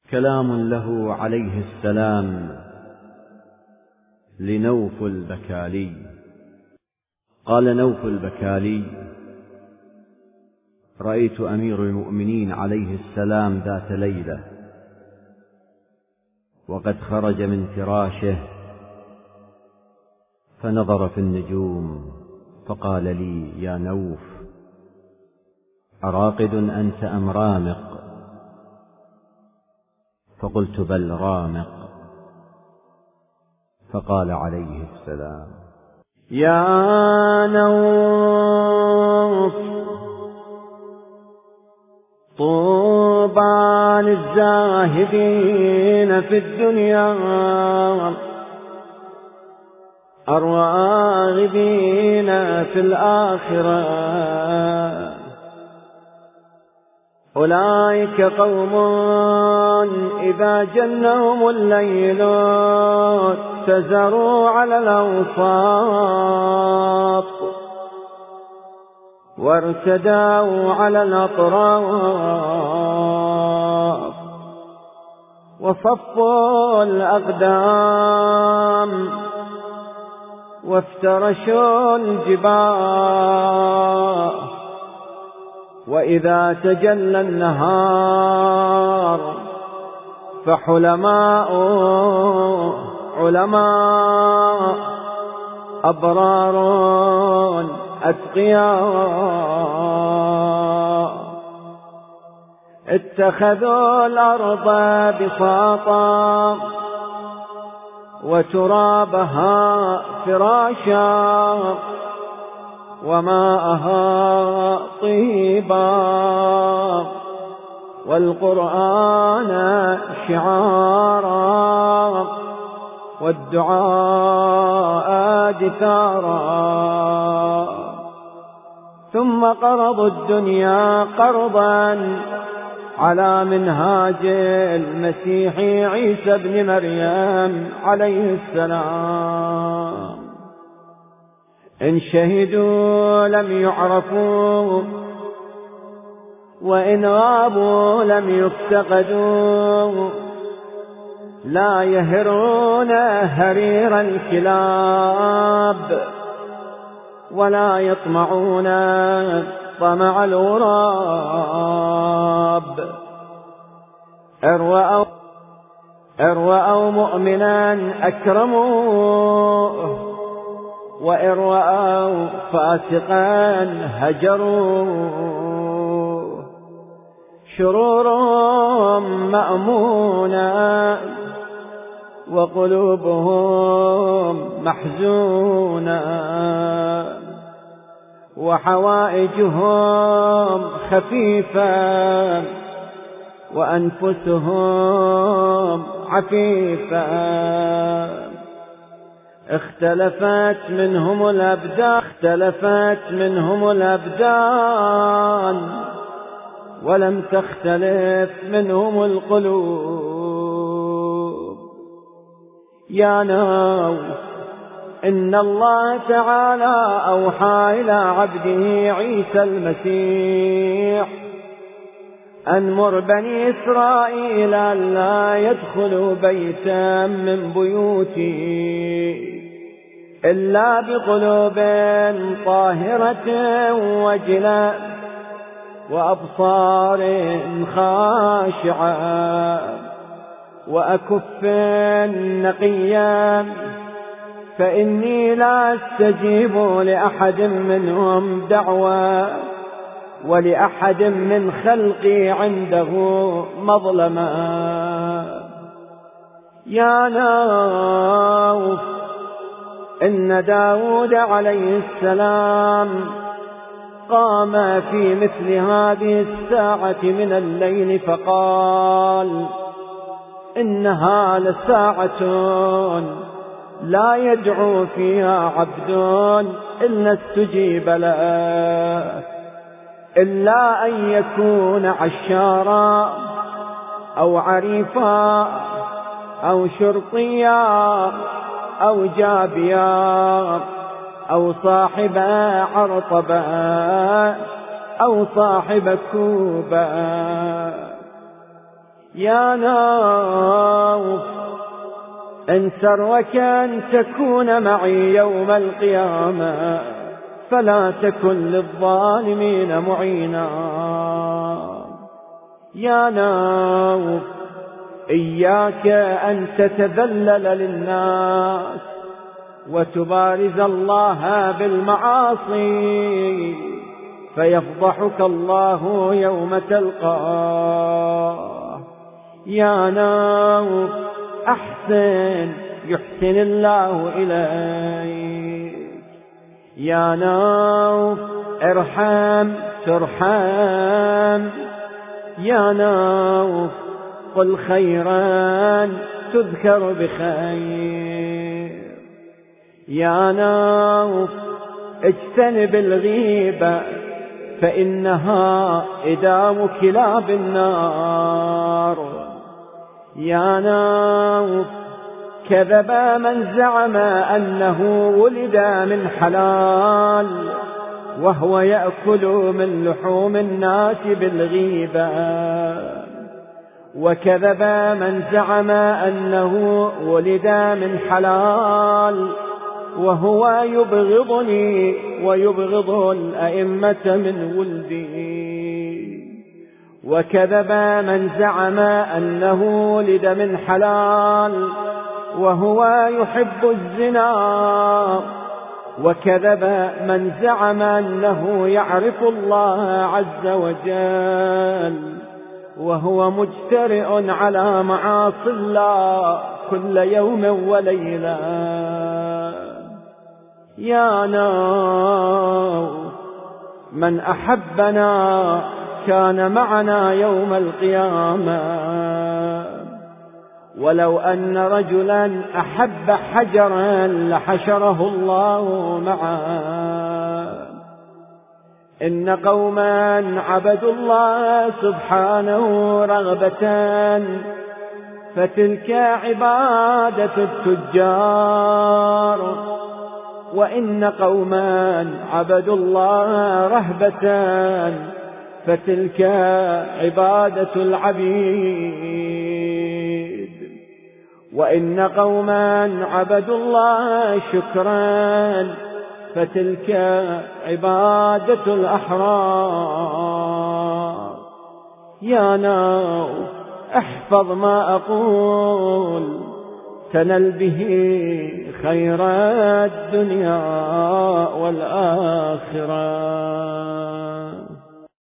كلام له عليه السلام لنوف البكالي. قال نوف البكالي: رأيت أمير المؤمنين عليه السلام ذات ليلة وقد خرج من فراشه فنظر في النجوم فقال لي: يا نوف، أراقد أنت أم رامق؟ فقلت: بل رامق. فقال عليه السلام: يا نوف، طوبى للزاهدين في الدنيا الراغبين في الآخرة. أولئك قوم إذا جنهم الليل اتزروا على الأوساط وارتدوا على الأطراف وصفوا الأقدام وافترشوا الجباه. وإذا تجلى النهار فحلماء علماء أبرار أتقياء اتخذوا الأرض بساطا وترابها فراشا وماءها طيبا والقرآن شعارا والدعاء دثارا. ثم قرضوا الدنيا قرضا على منهاج المسيح عيسى بن مريم عليه السلام. إن شهدوا لم يعرفوا وإن غابوا لم يفتقدوا. لا يهرون هرير الكلاب ولا يطمعون طمع الغراب. إن رأوا مؤمنا أكرموه وإن رأوا فاسقا هجروه. شرورهم مأمونة وقلوبهم محزونة وحوائجهم خفيفة وأنفسهم عفيفة. اختلفت منهم الأبدان ولم تختلف منهم القلوب. يا نوف، إن الله تعالى أوحى إلى عبده عيسى المسيح أن مر بني إسرائيل أن لا يدخلوا بيتا من بيوتي إلا بقلوب طاهرة وجلة وأبصار خاشعة وأكف نقيا، فإني لا أستجيب لأحد منهم دعوة ولأحد من خلقي عنده مظلمة. يا نوف، إن داود عليه السلام قام في مثل هذه الساعة من الليل فقال: إنها لساعة لا يدعو فيها عبد إلا استجيب له، إلا أن يكون عشارا أو عريفا أو شرطيا أو جابيا أو صاحب عرطبا أو صاحب كوبا. يا ناوف إن سرك أن تكون معي يوم القيامة فلا تكن للظالمين معينا. يا ناوف إياك أن تتذلل للناس وتبارز الله بالمعاصي فيفضحك الله يوم تلقاه. يا ناوف أحسن يحسن الله إليك. يا ناوف ارحم ترحم. يا ناوف قل خيرا تذكر بخير. يا ناوف اجتنب الغيبة فإنها إدام كلاب النار. يا ناوف كذب من زعم أنه ولد من حلال وهو يأكل من لحوم الناس بالغيبة. وكذب من زعم أنه ولد من حلال وهو يبغضني ويبغض الأئمة من ولدي. وكذب من زعم أنه ولد من حلال وهو يحب الزنا. وكذب من زعم أنه يعرف الله عز وجل وهو مجترئ على معاصي الله كل يوم وليلة. يا ناوف من أحبنا كان معنا يوم القيامة ولو أن رجلا أحب حجرا لحشره الله معه. إن قوما عبدوا الله سبحانه رغبة فتلك عبادة التجار. وإن قوما عبدوا الله رهبة فتلك عبادة العبيد. وإن قوما عبدوا الله شكرا فتلك عبادة الأحرار. يا ناوف احفظ ما أقول تنل به خير الدنيا والآخرة.